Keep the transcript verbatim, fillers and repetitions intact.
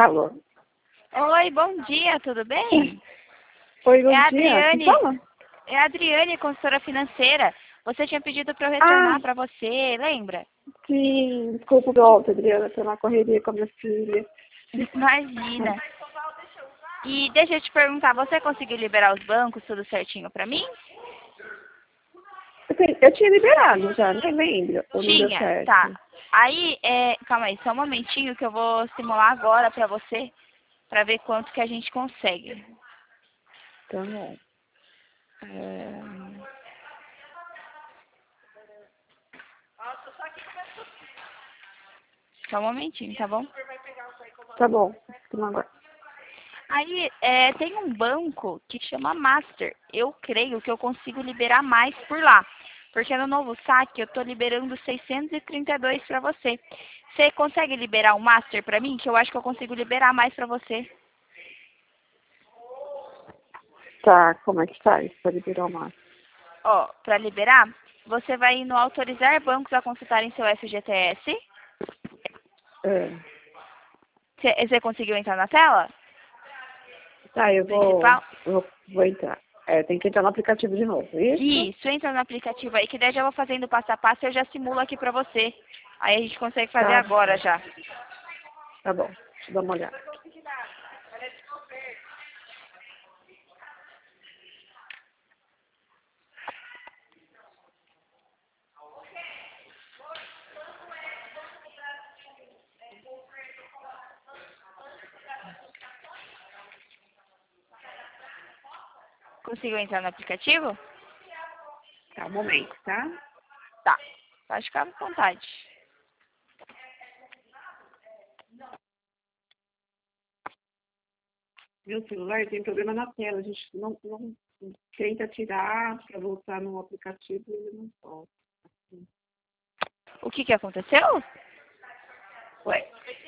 Alô? Oi, bom dia, tudo bem? Oi, bom É a dia. Adriane, Quem fala? é a Adriane, consultora financeira. Você tinha pedido para eu retornar Ah, para você, lembra? sim. Desculpa, volta, Adriana. Tô na correria com a minha filha. Imagina. E deixa eu te perguntar, você conseguiu liberar os bancos tudo certinho para mim? Assim, eu tinha liberado já, nem lembro. Ou não deu Tinha, tá. certo? Aí, é, calma aí, só um momentinho que eu vou simular agora para você, para ver quanto que a gente consegue. Tá bom. É, Só um momentinho, tá bom? Tá bom. Vamos agora. Aí, é, tem um banco que chama Master. Eu creio que eu consigo liberar mais por lá. Porque no novo saque eu estou liberando seiscentos e trinta e dois para você. Você consegue liberar o Master para mim? Que eu acho que eu consigo liberar mais para você. Tá, como é que faz pra liberar o máximo? Ó, para liberar, você vai no autorizar bancos a consultarem seu F G T S. É. Você você conseguiu entrar na tela Tá, eu vou, principal? eu vou, vou entrar. É, tem que entrar no aplicativo de novo, isso? Isso, entra no aplicativo aí, que daí eu já vou fazendo passo a passo e eu já simulo aqui pra você. Aí a gente consegue fazer Tá, agora já. tá bom. Deixa eu dar uma olhada. Conseguiu entrar no aplicativo? Tá, um momento, tá? Tá. Pode ficar à vontade. Meu celular tem problema na tela. A gente não, não tenta tirar para voltar no aplicativo e ele não volta. O que que aconteceu? Ué,